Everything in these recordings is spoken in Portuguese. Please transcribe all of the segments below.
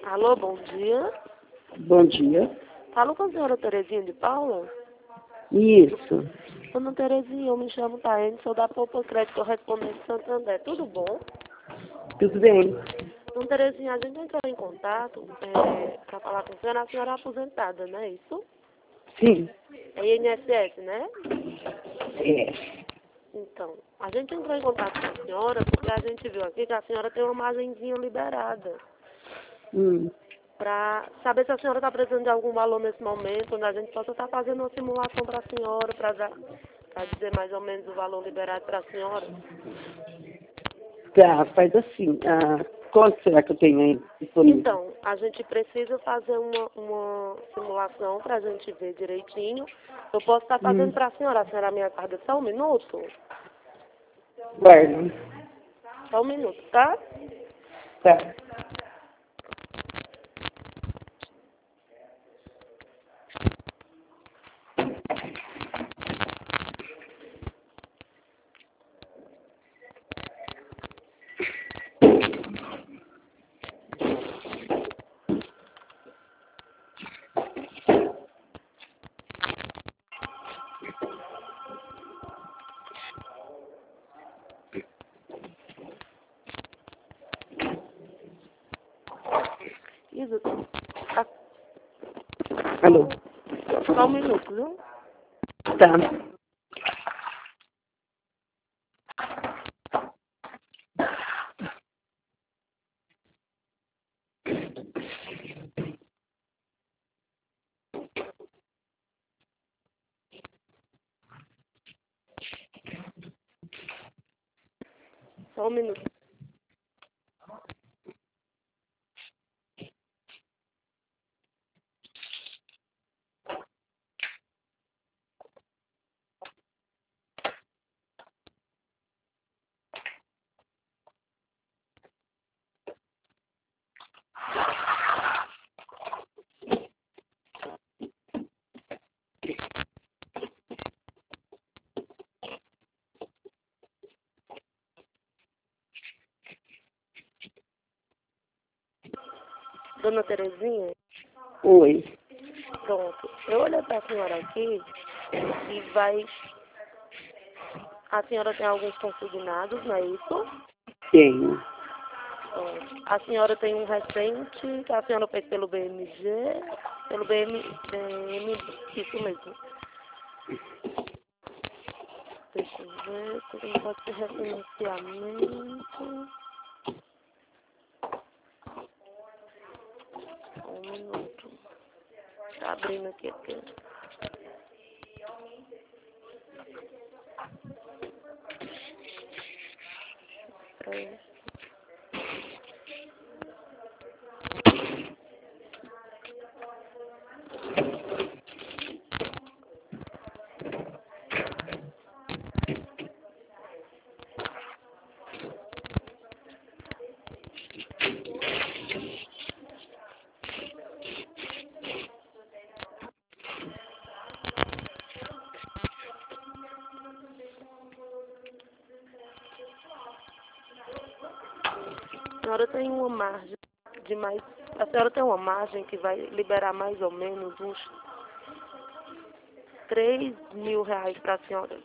Alô, bom dia. Bom dia. Falo com a senhora Terezinha de Paula? Isso. Dona Terezinha, eu me chamo Taene, sou da Poupa Crédito Correspondente Santander. Tudo bom? Tudo bem? Dona Terezinha, a gente entrou em contato para falar com a senhora é aposentada, não é isso? Sim. É INSS, né? É. Então, a gente entrou em contato com a senhora porque a gente viu aqui que a senhora tem uma margenzinha liberada. Para saber se a senhora está precisando de algum valor nesse momento, onde a gente possa estar fazendo uma simulação para a senhora, para dizer mais ou menos o valor liberado para a senhora. Tá, faz assim. Quanto será que eu tenho aí disponível? Então, a gente precisa fazer uma simulação para a gente ver direitinho. Eu posso estar fazendo para a senhora me aguarda só um minuto? Guarda. Só um minuto, tá? Tá. Isso. Tá. Alô? Só um minuto, viu? Tá. Só um minuto. Dona Terezinha? Oi. Pronto. Eu olhei para a senhora aqui e vai... A senhora tem alguns consignados, não é isso? Tenho. Pronto. A senhora tem um recente que a senhora fez pelo BMG, pelo isso mesmo. Deixa eu ver, tem um negócio de refinanciamento. Um minuto. Tá abrindo aqui. Três. A senhora tem uma margem de mais... A senhora tem uma margem que vai liberar mais ou menos uns R$ 3.000 para a senhora.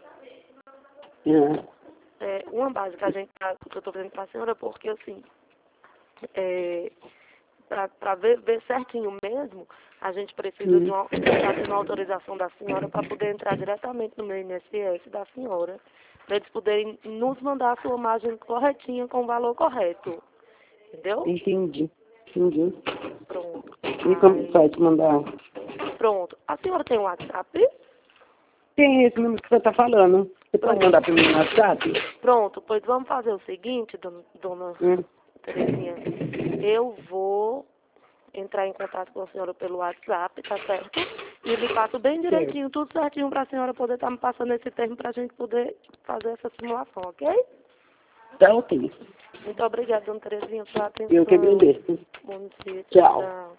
É uma base que que eu estou fazendo para a senhora, porque assim, para ver certinho mesmo, a gente precisa de uma autorização da senhora para poder entrar diretamente no meu INSS da senhora, para eles poderem nos mandar a sua margem corretinha com o valor correto. Entendeu? Entendi. Pronto. E como faz pra mandar? Pronto. A senhora tem um WhatsApp? Tem esse número que você tá falando. Você pode mandar para mim no WhatsApp? Pronto. Pois vamos fazer o seguinte, dona Terezinha. Eu vou entrar em contato com a senhora pelo WhatsApp, tá certo? E lhe passo bem direitinho, tudo certinho para a senhora poder estar me passando esse termo para a gente poder fazer essa simulação, ok? Tá ok. Muito obrigada, dona Terezinha, pela atenção. Eu que agradeço. Bom dia, Tchau. tchau.